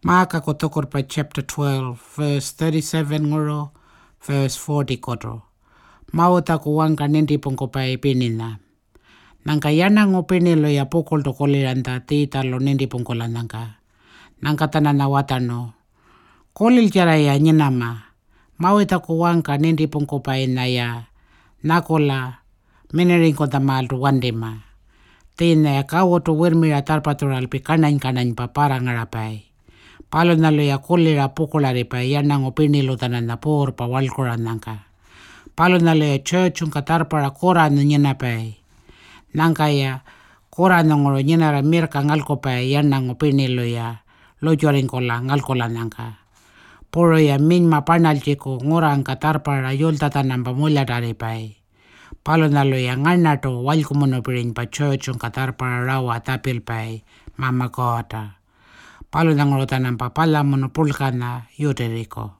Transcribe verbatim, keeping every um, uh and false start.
Maka ko tokor pa chapter twelve, verse thirty-seven ngoro, verse forty koto. Mauta ko wangka nindi pongko pa ipinina. Nangka yana ngopinilo ya pukol to koliranta tita lo nindi pongko lanangka. Nangka tanana watano. Kolil cara ya nyenama. Mauta ko wangka nindi pongko pa inaya. Nakola minering ko tamal to wandema. Tina ya kawo to wirmira tarpatural pi kanany kanany pa para ngarapai. Palo nalo ya kolera pokolare pa yana ngopinilo tanana por pa walkoran nangka. Palo nalo ya church un katar para kora no nyena pai. Nangka ya kora no ngoro nyena ra mirka ngalko pai yana ngopinilo ya lo joring kola ngalkola nangka. Poro ya min ma panal chiko ngora ang katar para yol tatanan pa mula tare pai. Palo nalo ya ngana to walkumono piring pa church un katar para rawa tapil pai mama kota. Palo nangoro tanang papala monopulkana yote riko.